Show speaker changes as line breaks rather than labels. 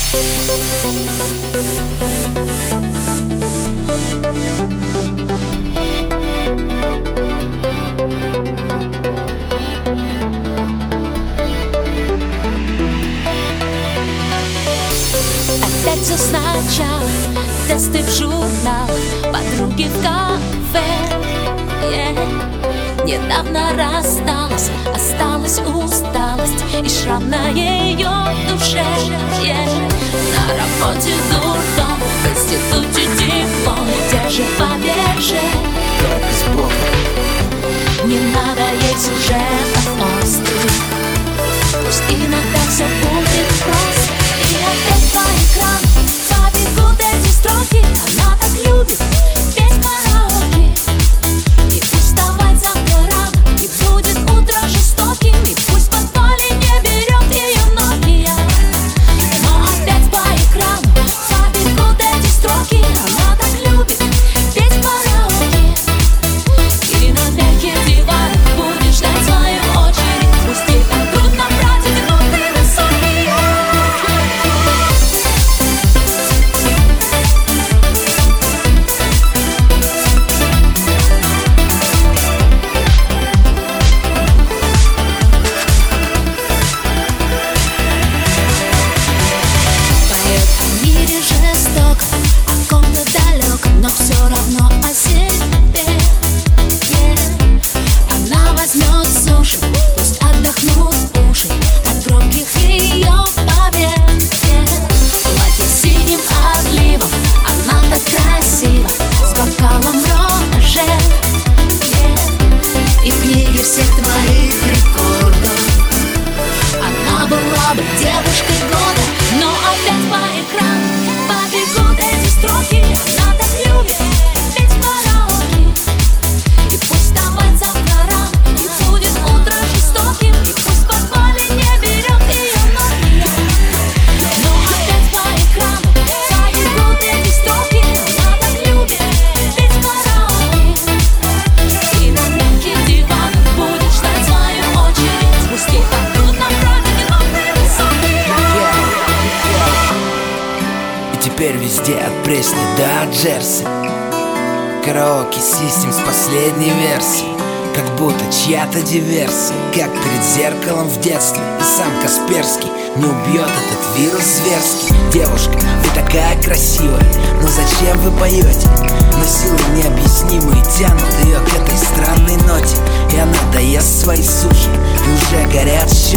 Опять все сначала, тесты в журнал, подруги в кафе. Недавно рассталась, осталась усталость и шрам на ее душе. На работе дурдом, в институте диплом, где же побеже?
Только с Богом.
Не надо ей сюжетов острых, пусть иногда все будет просто. И опять по экрану побегут эти строки. Она так любит петь караоке. И вставать завтра рано, и будет утро жестоким. И пусть в подвале не берет ее Nokia. Но опять по экрану побегут эти строки. Она так любит петь караоке. И на мягких диванах будешь ждать свою очередь. Пусть ей так трудно протянуть ты высокие. Жестоко, о ком-то далеком, но все равно о себе. Она возьмет суши, пусть отдохнут уши от громких ее побед. Платье синим отливом, она так красива, с бокалом роже. И в книге всех твоих рекордов она была бы девушкой года. Но опять по экрану побегут эти строки. Она так любит петь караоке. И пусть вставать завтра рано, и будет утро жестоким. И пусть в подвале не берет ее Nokia. Но опять по экрану побегут эти строки. Она так любит петь караоке. И на мягких диванах будет ждать свою очередь. Пусть ей так трудно протянуть ты высокие.
И теперь везде от Пресни до Джерси караоке систем с последней версией. Как будто чья-то диверсия, как перед зеркалом в детстве. И сам Касперский не убьет этот вирус зверский. Девушка, вы такая красивая, но зачем вы поете? Но силы необъяснимые тянут ее к этой странной ноте. И она доест свои суши, и уже горят